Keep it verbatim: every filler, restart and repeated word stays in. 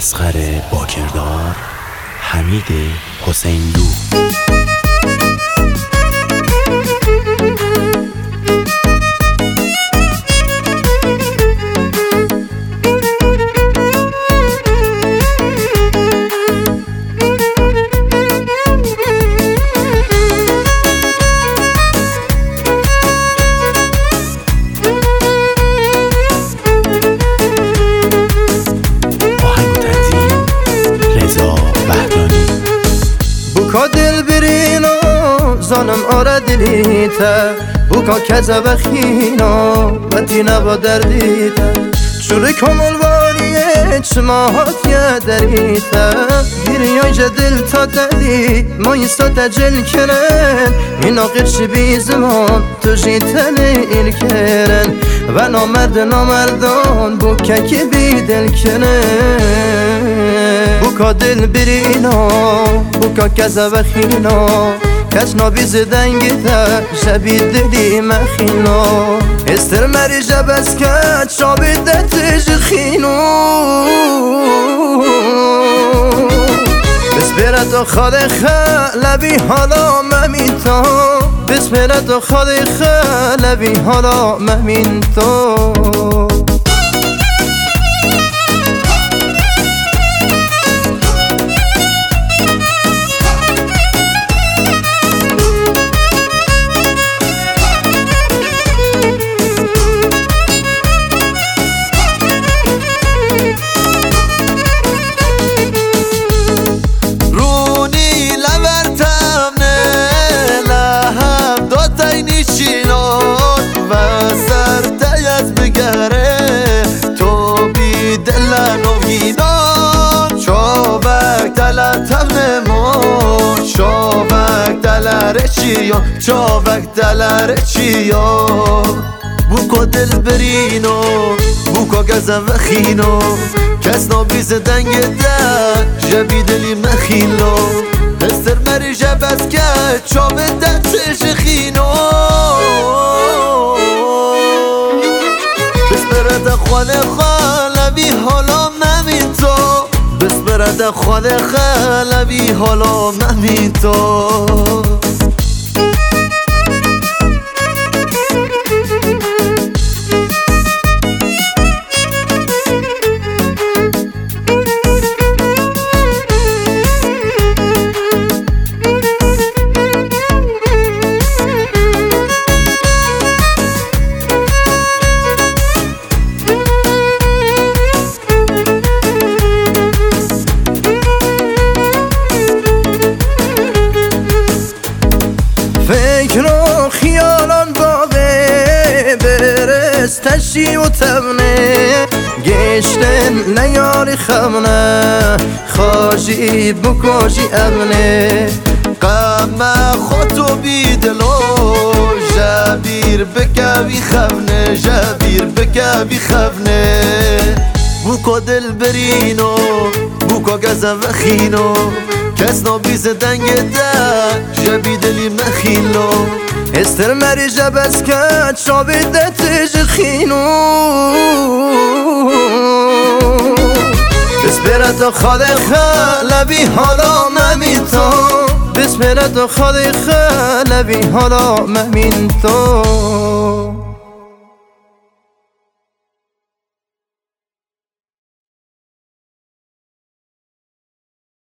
اصغر باکردار، حمید حسینلو. بوکا دل برینو زانم آره دلیته، بوکا کذا بخینا مدینه با دردیته، چوری کمالواریه چماهات یه دریته، گیریای جدل تا دلی مایستا تجل کرن، اینا قرشی بی زمان تو جیتن ایل کرن، و نامرد نامردان بوکا که بی دل کنن. بوکا دل برینا بوکا کذا بخینا، کس نابیز دنگی تا شبی دلی مخینا، استر مری جبس کت شابی دتج خینو، بسپرت خاله خلبی حالا ممین تو، بسپرت خاله خلبی حالا ممین تو. Çovak deler eçiyor, çovak deler eçiyor. Buko dilberino, buko gaza vexino, kesno bize dengede, jebi deli mexilo. Ester meri jebeske, çovede tejxino. Besperede xwane xalevi hala memin to, بسپرده خاله خلبی حالا مهمی تو. فکر و خیالان باقی برس تشی و تبنه، گشتن لیالی خمنه خاجی بکاشی ابنه، قم خودتو بیدلو جبیر بکوی خبنه، جبیر بکوی خبنه. بوکا دل برینو بوکا گزم وخینو، کس نابیز دنگ ده جبی دلی مخیلو، استر مری جبس کت شابی ده تج خینو، بسپرت خاله خلبی حالا ممین تو، بسپرت خاله خلبی حالا ممین تو.